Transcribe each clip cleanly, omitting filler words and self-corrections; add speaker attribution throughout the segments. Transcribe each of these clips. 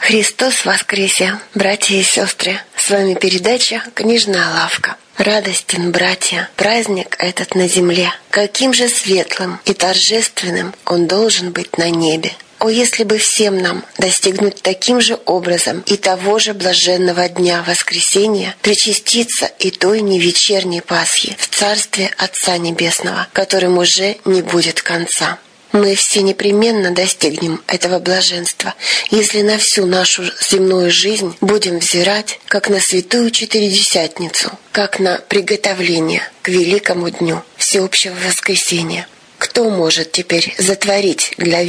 Speaker 1: Христос воскресе, братья и сестры! С вами передача «Книжная лавка». Радостен, братья, праздник этот на земле. Каким же светлым и торжественным он должен быть на небе. О, если бы всем нам достигнуть таким же образом и того же блаженного дня воскресения, причаститься и той невечерней Пасхи в Царстве Отца Небесного, которым уже не будет конца. Мы все непременно достигнем этого блаженства, если на всю нашу земную жизнь будем взирать, как на святую Четыредесятницу, как на приготовление к великому дню всеобщего воскресения. Кто может теперь затворить для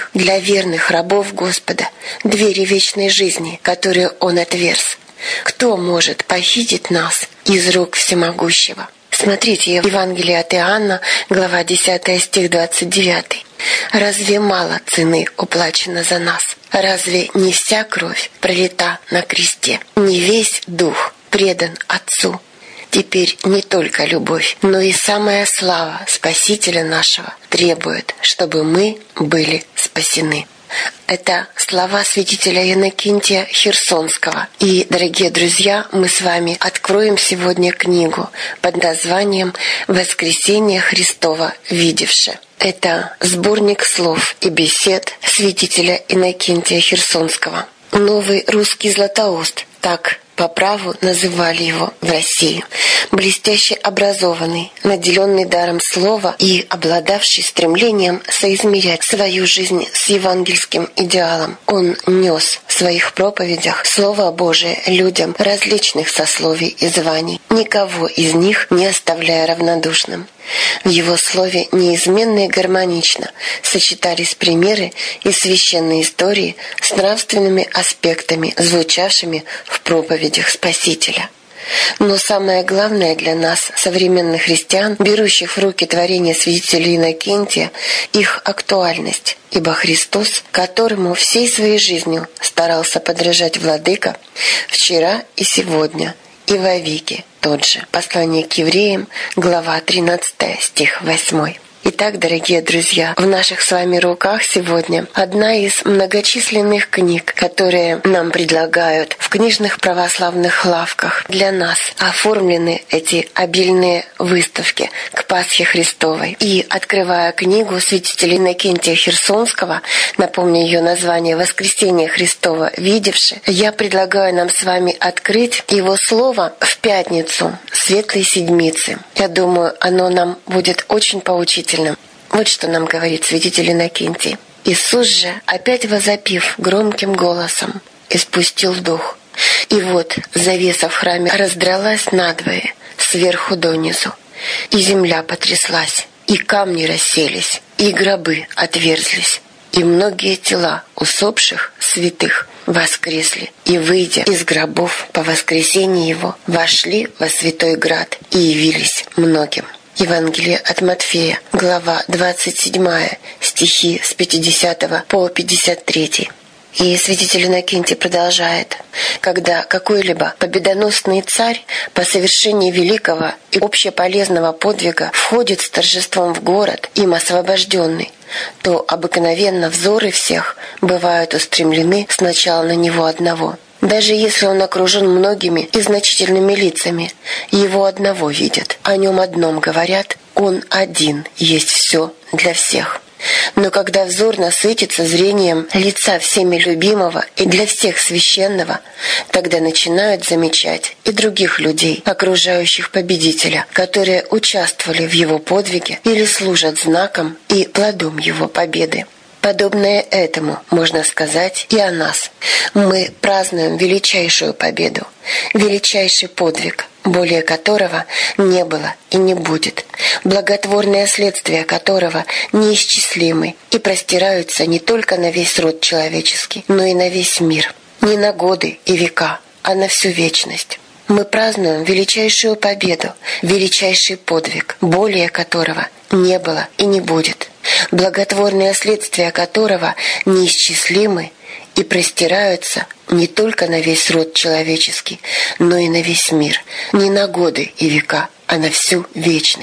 Speaker 1: верных рабов Господа двери вечной жизни, которые Он отверз? Кто может похитить нас из рук Всемогущего? Смотрите, Евангелие от Иоанна, глава 10, стих 29. «Разве мало цены уплачено за нас? Разве не вся кровь пролита на кресте? Не весь дух предан Отцу? Теперь не только любовь, но и самая слава Спасителя нашего требует, чтобы мы были спасены». Это слова святителя Иннокентия Херсонского. И, дорогие друзья, мы с вами откроем сегодня книгу под названием «Воскресение Христово видевше». Это сборник слов и бесед святителя Иннокентия Херсонского. Новый русский Златоуст, так по праву называли его в России. Блестяще образованный, наделенный даром слова и обладавший стремлением соизмерять свою жизнь с евангельским идеалом, он нес в своих проповедях Слово Божие людям различных сословий и званий, никого из них не оставляя равнодушным. В его слове неизменно и гармонично сочетались примеры из священной истории с нравственными аспектами, звучавшими в проповедях Спасителя. Но самое главное для нас, современных христиан, берущих в руки творение святителя Иннокентия, их актуальность. Ибо Христос, которому всей своей жизнью старался подражать Владыка, вчера и сегодня, и вовеки тот же. Послание к евреям, глава 13, стих 8. Итак, дорогие друзья, в наших с вами руках сегодня одна из многочисленных книг, которые нам предлагают в книжных православных лавках. Для нас оформлены эти обильные выставки к Пасхе Христовой. И, открывая книгу святителя Иннокентия Херсонского, напомню ее название «Воскресение Христово видевше», я предлагаю нам с вами открыть его слово в пятницу Светлой Седмицы. Я думаю, оно нам будет очень поучительным. Вот что нам говорит святитель Иннокентий. «Иисус же, опять возопив громким голосом, испустил дух. И вот завеса в храме раздралась надвое, сверху донизу, и земля потряслась, и камни расселись, и гробы отверзлись, и многие тела усопших святых воскресли, и, выйдя из гробов по воскресении его, вошли во святой град и явились многим». Евангелие от Матфея, глава 27, стихи с 50 по 53. И святитель Иннокентий продолжает. «Когда какой-либо победоносный царь по совершении великого и общеполезного подвига входит с торжеством в город, им освобожденный, то обыкновенно взоры всех бывают устремлены сначала на него одного. Даже если он окружен многими и значительными лицами, его одного видят, о нем одном говорят, он один есть все для всех. Но когда взор насытится зрением лица всеми любимого и для всех священного, тогда начинают замечать и других людей, окружающих победителя, которые участвовали в его подвиге или служат знаком и плодом его победы. Подобное этому можно сказать и о нас. Мы празднуем величайшую победу, величайший подвиг, более которого не было и не будет, благотворные следствия которого неисчислимы и простираются не только на весь род человеческий, но и на весь мир, не на годы и века, а на всю вечность. Мы празднуем величайшую победу, величайший подвиг, более которого не было и не будет, благотворные следствия которого неисчислимы и простираются не только на весь род человеческий, но и на весь мир, не на годы и века, а на всю вечность.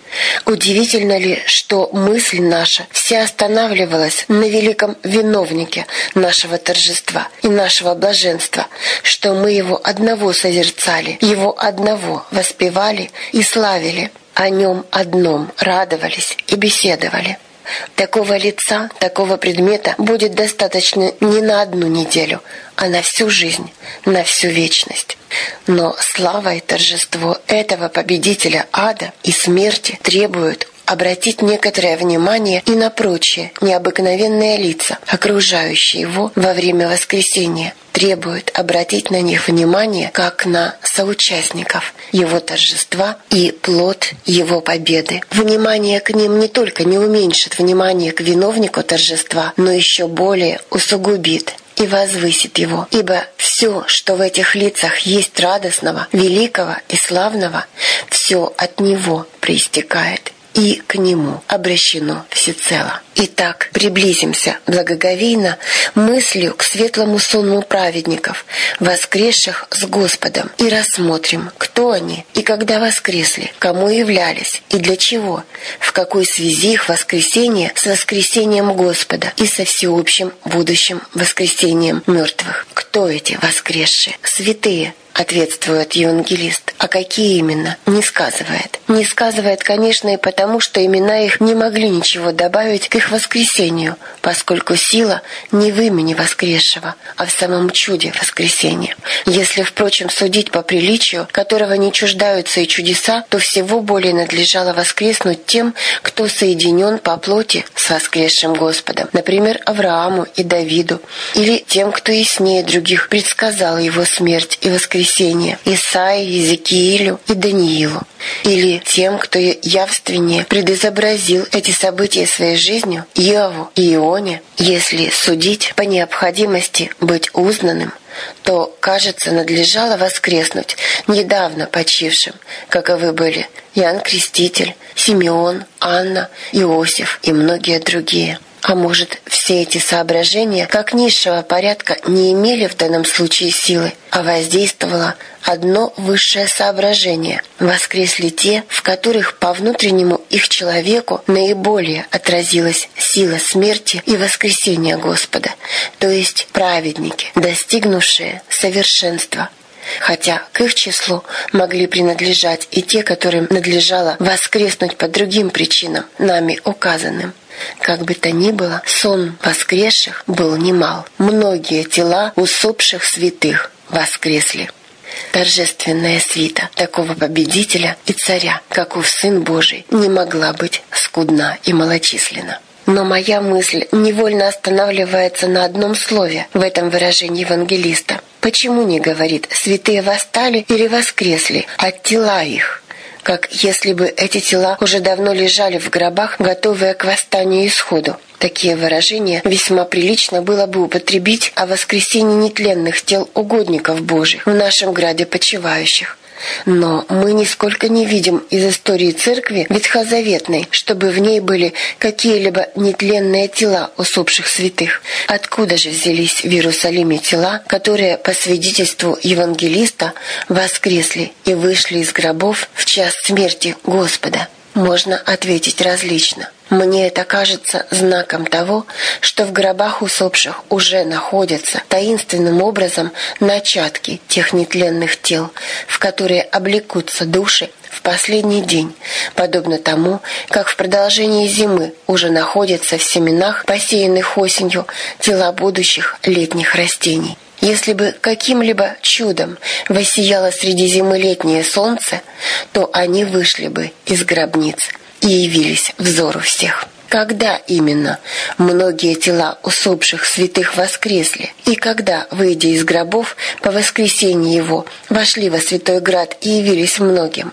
Speaker 1: Удивительно ли, что мысль наша вся останавливалась на великом виновнике нашего торжества и нашего блаженства, что мы Его одного созерцали, Его одного воспевали и славили, о Нем одном радовались и беседовали. Такого лица, такого предмета будет достаточно не на одну неделю, а на всю жизнь, на всю вечность. Но слава и торжество этого победителя ада и смерти требуют обратить некоторое внимание и на прочие необыкновенные лица, окружающие его во время воскресения, требуют обратить на них внимание как на соучастников его торжества и плод его победы. Внимание к ним не только не уменьшит внимание к виновнику торжества, но еще более усугубит и возвысит его, ибо все, что в этих лицах есть радостного, великого и славного, все от него проистекает и к Нему обращено всецело. Итак, приблизимся благоговейно мыслью к светлому сонму праведников, воскресших с Господом, и рассмотрим, кто они и когда воскресли, кому являлись и для чего, в какой связи их воскресение с воскресением Господа и со всеобщим будущим воскресением мертвых. Кто эти воскресшие? Святые, ответствует евангелист. А какие именно? Не сказывает. Не сказывает, конечно, и потому, что имена их не могли ничего добавить к их воскресению, поскольку сила не в имени воскресшего, а в самом чуде воскресения. Если, впрочем, судить по приличию, которого не чуждаются и чудеса, то всего более надлежало воскреснуть тем, кто соединен по плоти с воскресшим Господом, например, Аврааму и Давиду, или тем, кто яснее других предсказал его смерть и воскресение, Исаии, Иезекиилю и Даниилу, или тем, кто явственнее предизобразил эти события своей жизнью, Иову и Ионе. Если судить по необходимости быть узнанным, то, кажется, надлежало воскреснуть недавно почившим, каковы были Иоанн Креститель, Симеон, Анна, Иосиф и многие другие. А может, все эти соображения, как низшего порядка, не имели в данном случае силы, а воздействовало одно высшее соображение. Воскресли те, в которых по внутреннему их человеку наиболее отразилась сила смерти и воскресения Господа, то есть праведники, достигнувшие совершенства. Хотя к их числу могли принадлежать и те, которым надлежало воскреснуть по другим причинам, нами указанным. Как бы то ни было, сон воскресших был немал. Многие тела усопших святых воскресли. Торжественная свита такого победителя и царя, каков Сын Божий, не могла быть скудна и малочисленна. Но моя мысль невольно останавливается на одном слове в этом выражении евангелиста. Почему не говорит «святые восстали» или «воскресли» от тела их? Как если бы эти тела уже давно лежали в гробах, готовые к восстанию и исходу. Такие выражения весьма прилично было бы употребить о воскресении нетленных тел угодников Божьих в нашем граде почивающих. Но мы нисколько не видим из истории Церкви ветхозаветной, чтобы в ней были какие-либо нетленные тела усопших святых. Откуда же взялись в Иерусалиме тела, которые, по свидетельству евангелиста, воскресли и вышли из гробов в час смерти Господа? Можно ответить различно. Мне это кажется знаком того, что в гробах усопших уже находятся таинственным образом начатки тех нетленных тел, в которые облекутся души в последний день, подобно тому, как в продолжении зимы уже находятся в семенах, посеянных осенью, тела будущих летних растений. Если бы каким-либо чудом воссияло среди зимы летнее солнце, то они вышли бы из гробниц и явились взору всех. Когда именно многие тела усопших святых воскресли, и когда, выйдя из гробов по воскресении его, вошли во Святой Град и явились многим?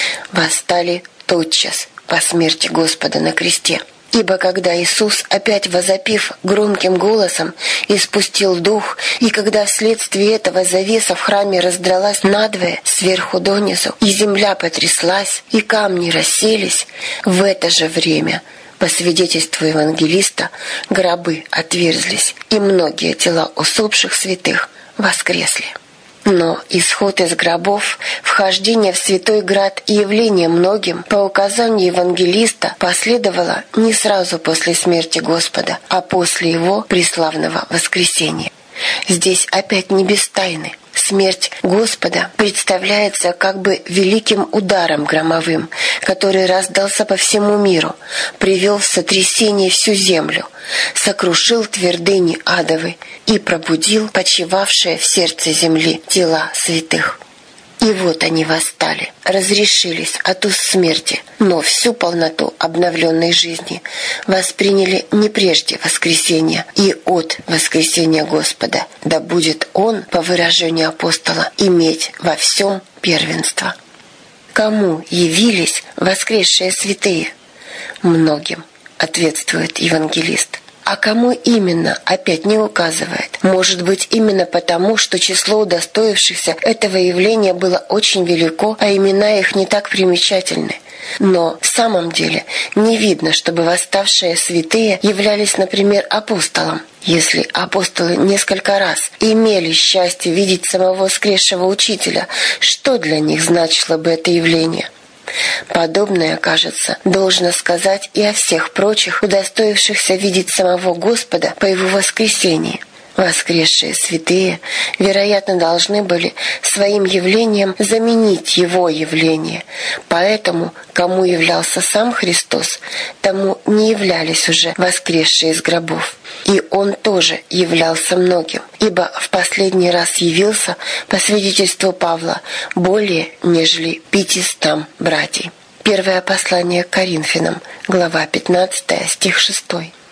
Speaker 1: Восстали тотчас по смерти Господа на кресте. Ибо когда Иисус, опять возопив громким голосом, испустил дух, и когда вследствие этого завеса в храме раздралась надвое сверху донизу, и земля потряслась, и камни расселись, в это же время, по свидетельству евангелиста, гробы отверзлись, и многие тела усопших святых воскресли. Но исход из гробов, вхождение в Святой Град и явление многим по указанию евангелиста последовало не сразу после смерти Господа, а после Его преславного воскресения. Здесь опять не без тайны. Смерть Господа представляется как бы великим ударом громовым, который раздался по всему миру, привел в сотрясение всю землю, сокрушил твердыни адовы и пробудил почивавшие в сердце земли тела святых. И вот они восстали, разрешились от уз смерти, но всю полноту обновленной жизни восприняли не прежде воскресения и от воскресения Господа, да будет Он, по выражению апостола, иметь во всем первенство. Кому явились воскресшие святые? Многим, ответствует евангелист. А кому именно, опять не указывает. Может быть, именно потому, что число удостоившихся этого явления было очень велико, а имена их не так примечательны. Но в самом деле не видно, чтобы восставшие святые являлись, например, апостолом. Если апостолы несколько раз имели счастье видеть самого воскресшего учителя, что для них значило бы это явление? Подобное, кажется, должно сказать и о всех прочих, удостоившихся видеть самого Господа по Его воскресении. Воскресшие святые, вероятно, должны были своим явлением заменить Его явление. Поэтому, кому являлся сам Христос, тому не являлись уже воскресшие из гробов. И Он тоже являлся многим, ибо в последний раз явился, по свидетельству Павла, более нежели 500 братьев. Первое послание к Коринфянам, глава 15, стих 6.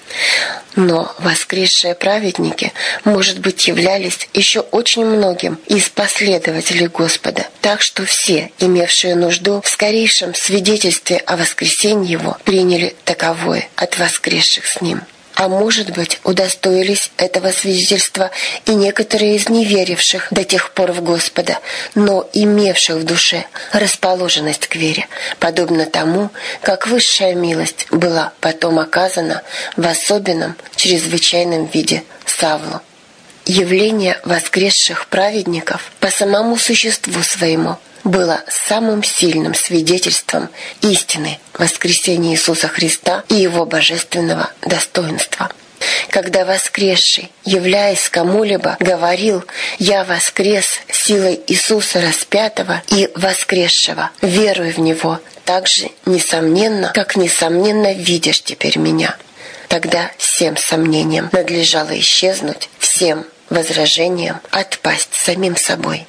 Speaker 1: Но воскресшие праведники, может быть, являлись еще очень многим из последователей Господа, так что все, имевшие нужду в скорейшем свидетельстве о воскресении Его, приняли таковое от воскресших с Ним. А может быть, удостоились этого свидетельства и некоторые из неверивших до тех пор в Господа, но имевших в душе расположенность к вере, подобно тому, как высшая милость была потом оказана в особенном, чрезвычайном виде Савлу. Явление воскресших праведников по самому существу своему было самым сильным свидетельством истины воскресения Иисуса Христа и Его божественного достоинства. Когда воскресший, являясь кому-либо, говорил «Я воскрес силой Иисуса распятого и воскресшего, веруй в Него, так же несомненно, как несомненно видишь теперь Меня». Тогда всем сомнениям надлежало исчезнуть, всем возражениям отпасть самим собой.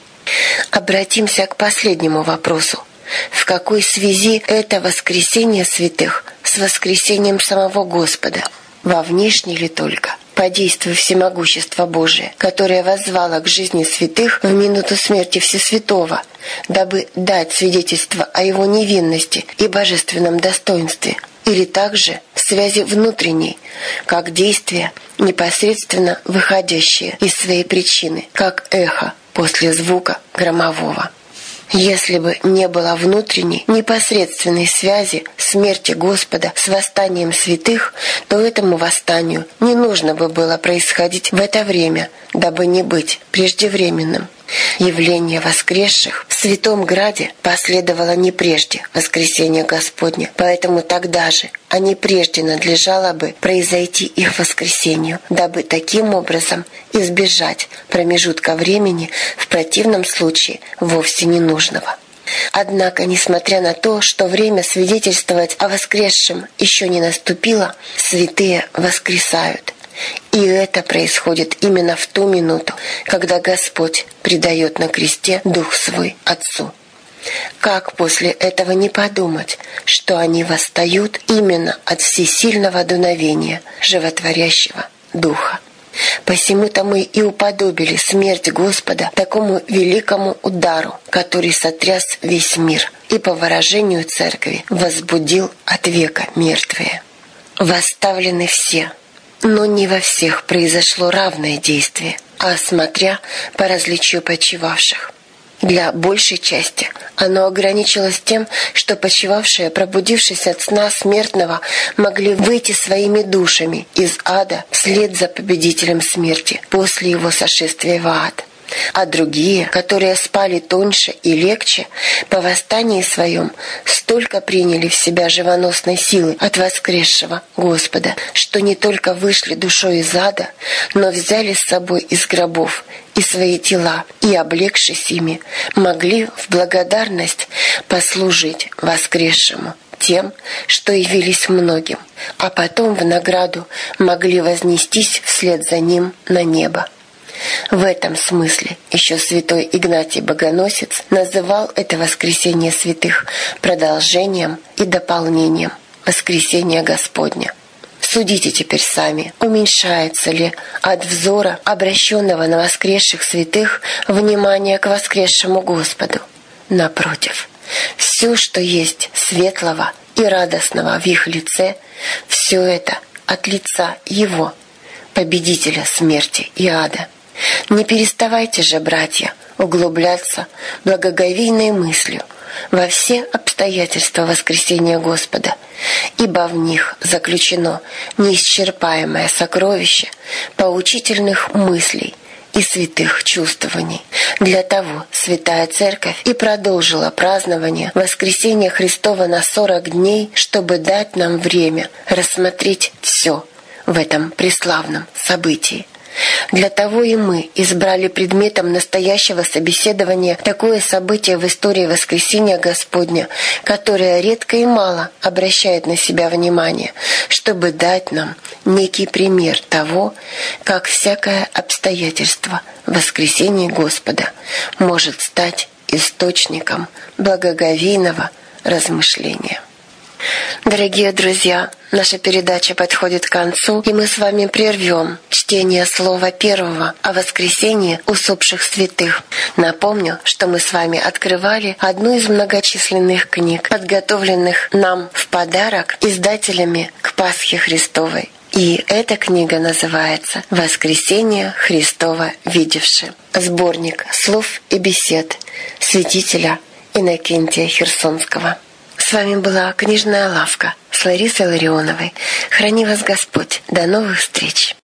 Speaker 1: Обратимся к последнему вопросу. В какой связи это воскресение святых с воскресением самого Господа? Во внешней ли только? По действию всемогущества Божия, которое воззвало к жизни святых в минуту смерти Всесвятого, дабы дать свидетельство о Его невинности и божественном достоинстве, или также в связи внутренней, как действие, непосредственно выходящее из своей причины, как эхо после звука громового. Если бы не было внутренней, непосредственной связи смерти Господа с восстанием святых, то этому восстанию не нужно бы было происходить в это время, дабы не быть преждевременным. Явление воскресших в Святом Граде последовало не прежде воскресения Господня, поэтому тогда же, а не прежде надлежало бы произойти их воскресению, дабы таким образом избежать промежутка времени, в противном случае вовсе ненужного. Однако, несмотря на то, что время свидетельствовать о воскресшем еще не наступило, святые воскресают. И это происходит именно в ту минуту, когда Господь предает на кресте Дух Свой Отцу. Как после этого не подумать, что они восстают именно от всесильного дуновения животворящего Духа? Посему-то мы и уподобили смерть Господа такому великому удару, который сотряс весь мир и, по выражению Церкви, возбудил от века мертвые. Восставлены все, но не во всех произошло равное действие, а смотря по различию почивавших. Для большей части оно ограничилось тем, что почивавшие, пробудившись от сна смертного, могли выйти своими душами из ада вслед за победителем смерти после его сошествия в ад. А другие, которые спали тоньше и легче, по восстании своем столько приняли в себя живоносной силы от воскресшего Господа, что не только вышли душой из ада, но взяли с собой из гробов и свои тела, и, облегшись ими, могли в благодарность послужить воскресшему тем, что явились многим, а потом в награду могли вознестись вслед за ним на небо. В этом смысле еще святой Игнатий Богоносец называл это воскресение святых продолжением и дополнением воскресения Господня. Судите теперь сами, уменьшается ли от взора, обращенного на воскресших святых, внимание к воскресшему Господу. Напротив, все, что есть светлого и радостного в их лице, все это от лица Его, победителя смерти и ада. Не переставайте же, братья, углубляться благоговейной мыслью во все обстоятельства воскресения Господа, ибо в них заключено неисчерпаемое сокровище поучительных мыслей и святых чувствований. Для того Святая Церковь и продолжила празднование воскресения Христова на 40 дней, чтобы дать нам время рассмотреть все в этом преславном событии. Для того и мы избрали предметом настоящего собеседования такое событие в истории воскресения Господня, которое редко и мало обращает на себя внимание, чтобы дать нам некий пример того, как всякое обстоятельство воскресения Господа может стать источником благоговейного размышления. Дорогие друзья, наша передача подходит к концу, и мы с вами прервем чтение слова первого о воскресении усопших святых. Напомню, что мы с вами открывали одну из многочисленных книг, подготовленных нам в подарок издателями к Пасхе Христовой. И эта книга называется «Воскресение Христова видевши». Сборник слов и бесед святителя Иннокентия Херсонского. С вами была книжная лавка с Ларисой Ларионовой. Храни вас Господь. До новых встреч!